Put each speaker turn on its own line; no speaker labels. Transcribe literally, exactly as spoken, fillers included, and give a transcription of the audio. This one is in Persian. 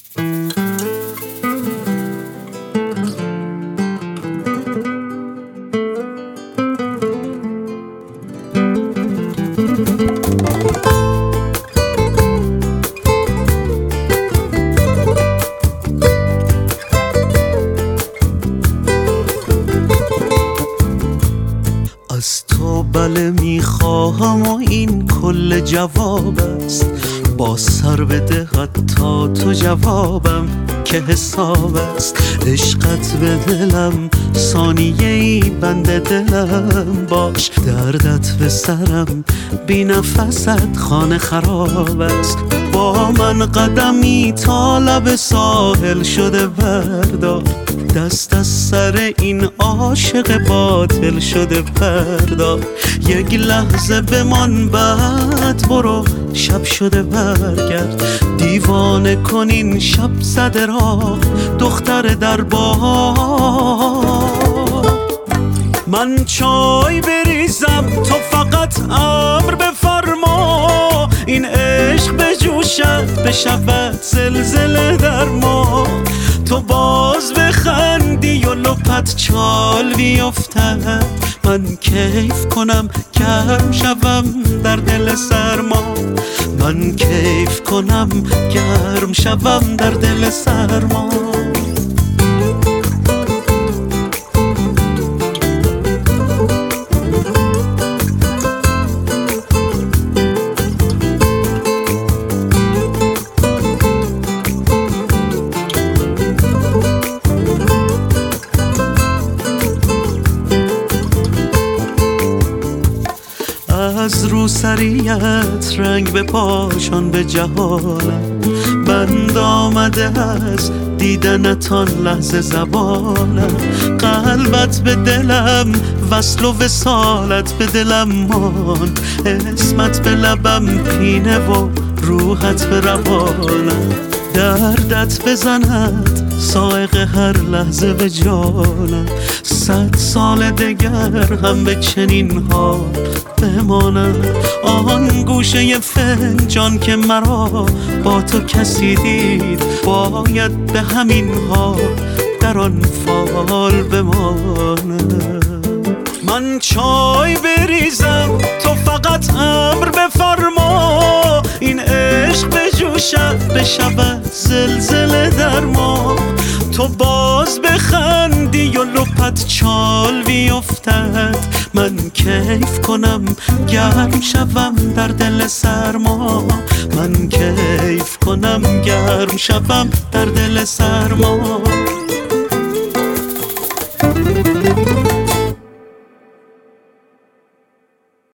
از تو بله میخواهم و این کل جواب است، با سر بده حتی تو جوابم که حساب است. عشقت به دلم ثانیه ای بند دلم باش، دردت به سرم بی نفست خانه خراب است. با من قدمی تا لب ساحل شده بردار، دست از سر این عاشق باطل شده بردار. یک لحظه بمان بعد برو، شب شده برگرد. دیوانه کنین شب زده را دختر در بار. من چای بریزم تو فقط امر بفرما، این عشق بجوشد بشود زلزله در ما. تو باز بخندی و لپت چال بیفتد، من کیف کنم گرم شوم در دل سرما. من کیف کنم گرم شوم در دل سرما. از روسریت رنگ به پاشان به جهالم، بند آمده از دیدنتان لحظه زبانم. قلبت به دلم وصل و وصالت به دلم مان، اسمت به لبم پینه و روحت به روانم. دردت بزند صاعق هر لحظه به جانم، صد سال دگر هم به چنین حال بمانم. آن گوشه فنجان که مرا با تو کسی دید، باید به همین حال در آن فال بمانم. من چای بریزم تو فقط امر بفرما، این عشق بجوشد بشود زلزله در ما. تو باز بخندی و لپت چال بیفتد، من کیف کنم گرم شوم در دل سرما. من کیف کنم گرم شوم در دل سرما.